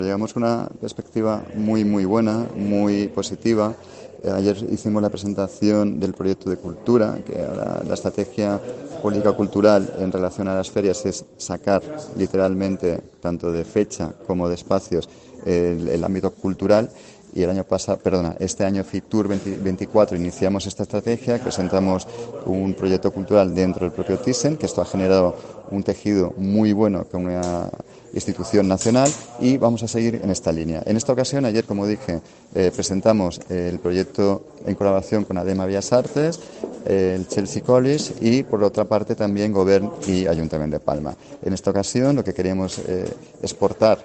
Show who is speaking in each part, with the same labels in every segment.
Speaker 1: Llevamos una perspectiva muy buena, muy positiva. Ayer hicimos la presentación del proyecto de cultura, que ahora la estrategia política cultural en relación a las ferias es sacar literalmente, tanto de fecha como de espacios, el ámbito cultural. Y este año Fitur 2024 iniciamos esta estrategia, presentamos un proyecto cultural dentro del propio Thyssen, que esto ha generado un tejido muy bueno con una institución nacional y vamos a seguir en esta línea. En esta ocasión, ayer, como dije, presentamos el proyecto en colaboración con ADEMA Bellas Artes, el Chelsea College y, por otra parte, también Govern y Ayuntamiento de Palma. En esta ocasión, lo que queríamos exportar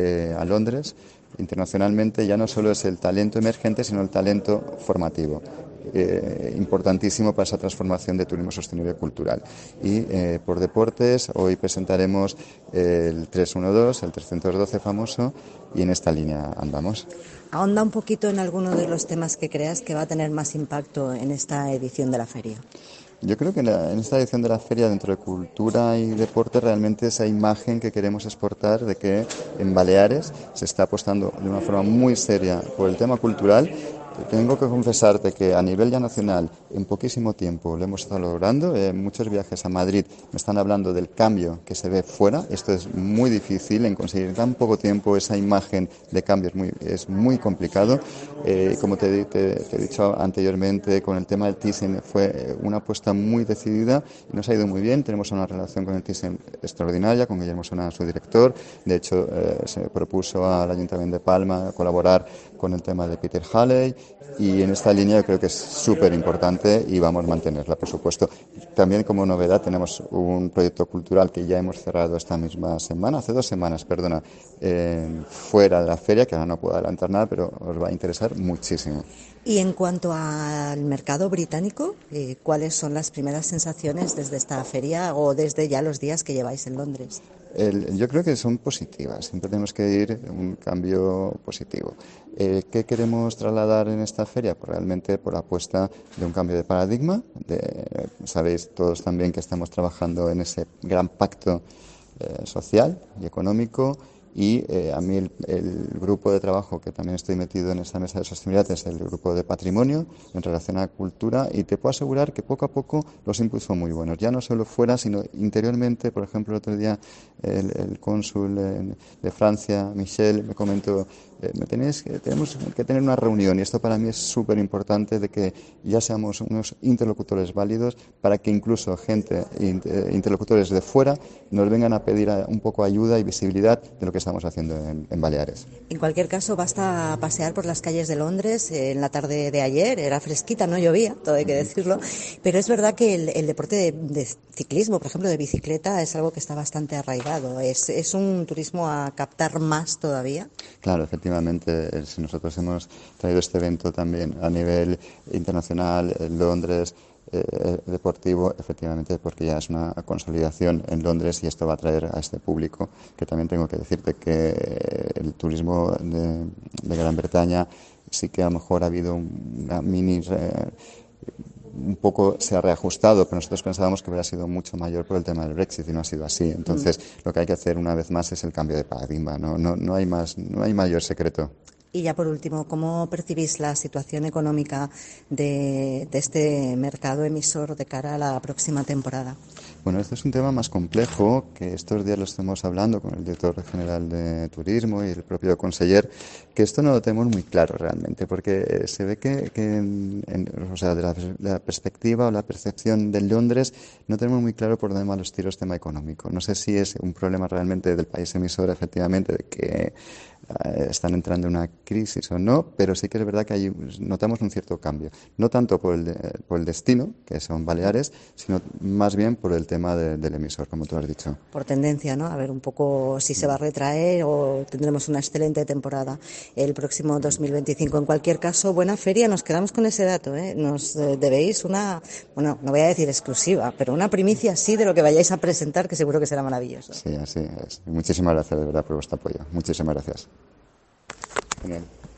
Speaker 1: a Londres internacionalmente ya no solo es el talento emergente, sino el talento formativo. Importantísimo para esa transformación de turismo sostenible cultural. Y por deportes, hoy presentaremos el 312, el 312 famoso, y en esta línea andamos.
Speaker 2: Ahonda un poquito en alguno de los temas que creas que va a tener más impacto en esta edición de la feria.
Speaker 1: Yo creo que en esta edición de la feria, dentro de cultura y deporte, realmente esa imagen que queremos exportar de que en Baleares se está apostando de una forma muy seria por el tema cultural. Tengo que confesarte que a nivel ya nacional, en poquísimo tiempo lo hemos estado logrando. Muchos viajes a Madrid me están hablando del cambio que se ve fuera. Esto es muy difícil, en conseguir en tan poco tiempo esa imagen de cambio es muy complicado. Como te he dicho anteriormente, con el tema del Thyssen fue una apuesta muy decidida y nos ha ido muy bien. Tenemos una relación con el Thyssen extraordinaria, con Guillermo Sona, su director. De hecho, se propuso al Ayuntamiento de Palma colaborar con el tema de Peter Halley, y en esta línea yo creo que es súper importante y vamos a mantenerla, por supuesto. También, como novedad, tenemos un proyecto cultural que ya hemos cerrado esta misma semana, hace 2 semanas, perdona, fuera de la feria, que ahora no puedo adelantar nada, pero os va a interesar muchísimo.
Speaker 2: Y en cuanto al mercado británico, ¿cuáles son las primeras sensaciones desde esta feria o desde ya los días que lleváis en Londres?
Speaker 1: Yo creo que son positivas, siempre tenemos que ir un cambio positivo. ¿Qué queremos trasladar en esta feria? Pues realmente por la apuesta de un cambio de paradigma. Sabéis todos también que estamos trabajando en ese gran pacto social y económico. Y a mí el grupo de trabajo que también estoy metido en esta mesa de sostenibilidad es el grupo de patrimonio en relación a la cultura, y te puedo asegurar que poco a poco los inputs son muy buenos, ya no solo fuera sino interiormente. Por ejemplo, el otro día el cónsul de Francia, Michel, me comentó: tenemos que tener una reunión, y esto para mí es súper importante, de que ya seamos unos interlocutores válidos para que incluso interlocutores de fuera nos vengan a pedir un poco ayuda y visibilidad de lo que estamos haciendo en Baleares.
Speaker 2: En cualquier caso, basta pasear por las calles de Londres. En la tarde de ayer era fresquita, no llovía, todo hay que decirlo, pero es verdad que el deporte de ciclismo, por ejemplo, de bicicleta, es algo que está bastante arraigado. ¿Es un turismo a captar más todavía?
Speaker 1: Claro, efectivamente, si nosotros hemos traído este evento también a nivel internacional en Londres, deportivo, efectivamente, porque ya es una consolidación en Londres, y esto va a atraer a este público. Que también tengo que decirte que el turismo de Gran Bretaña sí que a lo mejor ha habido una un poco se ha reajustado, pero nosotros pensábamos que hubiera sido mucho mayor por el tema del Brexit, y no ha sido así. Entonces, lo que hay que hacer una vez más es el cambio de paradigma. No hay más, no hay mayor secreto.
Speaker 2: Y ya por último, ¿cómo percibís la situación económica de este mercado emisor de cara a la próxima temporada?
Speaker 1: Bueno, este es un tema más complejo, que estos días lo estamos hablando con el director general de Turismo y el propio conseller, que esto no lo tenemos muy claro realmente, porque se ve que o sea, de la perspectiva o la percepción de Londres, no tenemos muy claro por dónde van los tiros tema económico. No sé si es un problema realmente del país emisor, efectivamente, de que están entrando en una crisis o no, pero sí que es verdad que notamos un cierto cambio. No tanto por el destino, que son Baleares, sino más bien por el tema del emisor, como tú has dicho.
Speaker 2: Por tendencia, ¿no? A ver un poco si se va a retraer o tendremos una excelente temporada el próximo 2025. En cualquier caso, buena feria. Nos quedamos con ese dato, ¿eh? Nos debéis una, bueno, no voy a decir exclusiva, pero una primicia sí de lo que vayáis a presentar, que seguro que será maravilloso.
Speaker 1: Sí, así es. Muchísimas gracias, de verdad, por vuestro apoyo. Muchísimas gracias. Genial.